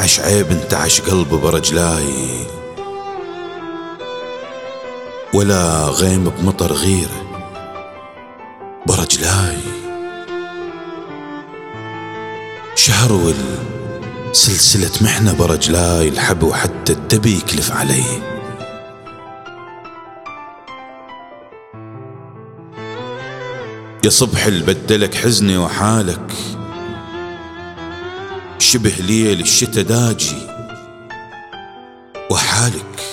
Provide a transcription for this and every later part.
انتعش عيب انتعش قلبي برجلاي، ولا غيم بمطر غيره برجلاي. شهر والسلسلة محنة برجلاي، الحب وحتى الدبي يكلف علي. يا صبح اللي بدلك حزني وحالك، شبه ليل الشتا داجي وحالك.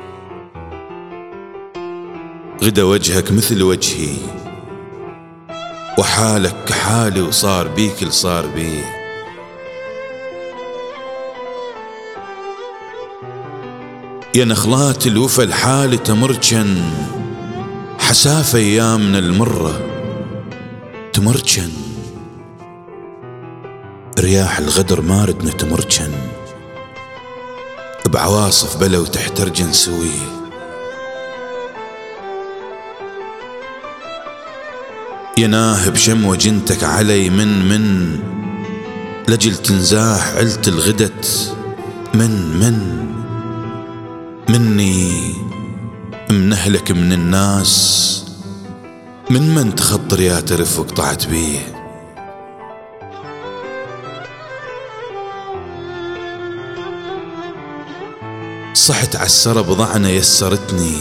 غدا وجهك مثل وجهي وحالك كحالي، وصار بيك اللي صار بيه. يا نخلات الوفا الحالي تمرجن، حسافة ايامنا المرة تمرجن. رياح الغدر ما ردنا تمرجن، بعواصف بلا وتحترجن سويه. يا ناهب شموة جنتك علي من لجل تنزاح علت الغدت مني منهلك من الناس، من تخطر يا ترف وقطعت بيه. صحت عالسرى بضعنا يسرتني،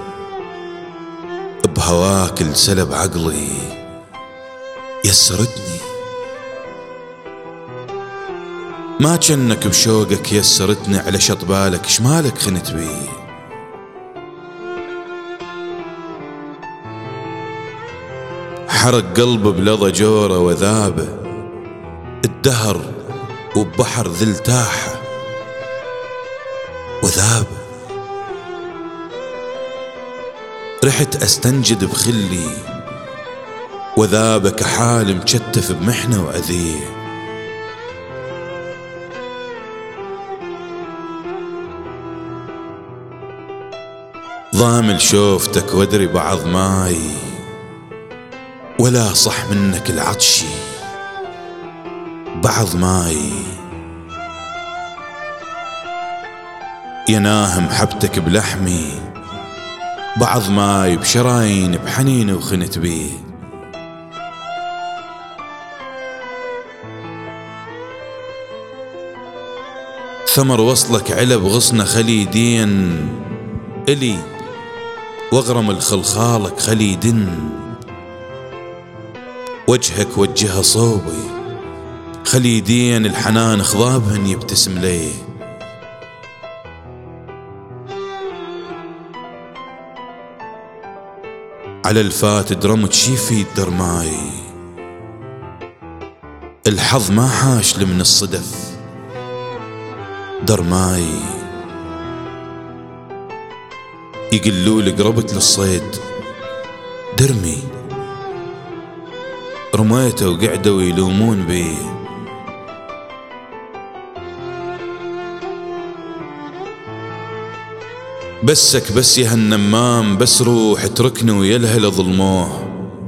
بهواك السلب عقلي يسرتني. ما جنك بشوقك يسرتني، على شط بالك شمالك خنت بي. حرق قلبي بلظى جوره وذابه، الدهر وبحر ذي التاحه وذابه. رحت استنجد بخلي وذابك حال مشتف بمحنة وأذية. ضامل شوفتك وادري بعض ماي، ولا صح منك العطشي بعض ماي. يا ناهم حبتك بلحمي بعض ماي، بشراين بحنين وخنت بيه. ثمر وصلك علب غصن خليدين إلي، واغرم الخلخالك خليدن. وجهك وجهها صوبي خليدين، الحنان خضابهن يبتسم ليه. على الفات درمت شيفي الدرماي، الحظ ما حاش لمن الصدف درماي. يقلولي قربت للصيد درمي، رميته وقعدوا يلومون بي. بسك بس يا هالنمام، بس روح اتركني ويلهل ظلموه.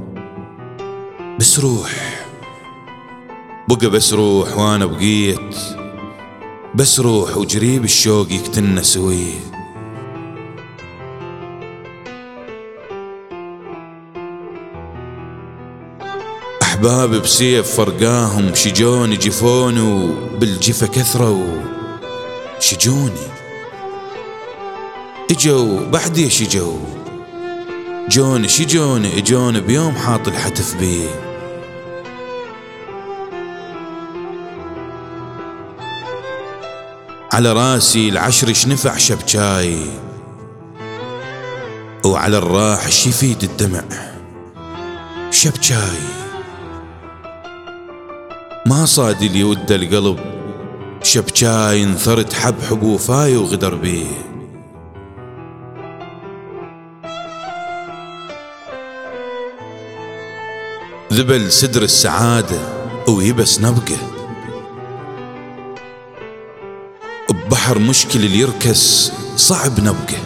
بس روح بقى، بس روح وانا بقيت، بس روح وجريب الشوق يقتلنا سويه. أحبابي بسيف فرقاهم، شجوني جفوني وبالجفة كثرة وشجوني. اجوا بعدي شجوا جوني شجوني، اجوني بيوم حاط الحتف بيه. على راسي العشر شنفع شبجاي، وعلى الراح شيفيد الدمع شبجاي. ما صادي لي ود القلب شبجاي، انثرت حب وفاي وغدر بيه. ذبل سدر السعادة ويبس نبقه، ببحر مشكل اللي يركس صعب نبقه.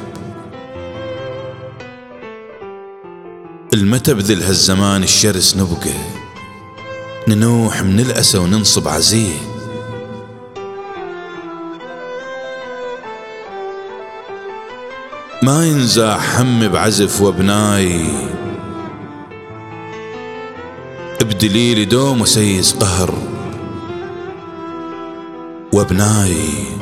المتى بذل هالزمان الشرس نبقه، ننوح من الأسى وننصب عزيه. ما ينزاح همي بعزف وبناي، بدليلي دوم وسيس قهر وبناي،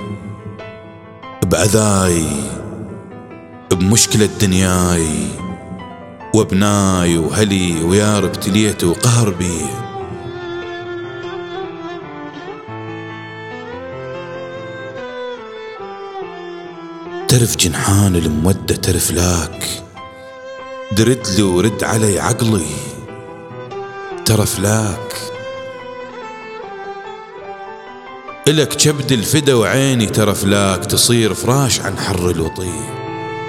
بأذاي بمشكلة دنياي وبناي وهلي ويار ابتليت وقهر بي. ترف جنحان المودة ترف لاك، درد لي ورد علي عقلي ترف لاك، إلك كبد الفدا وعيني ترف لاك، تصير فراش عن حر الوطي.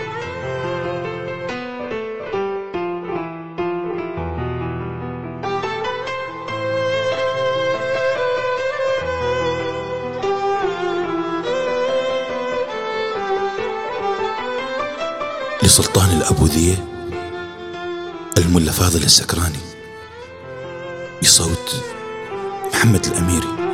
لسلطان الأبوذية الملا فاضل السكراني، بصوت محمد الأميري.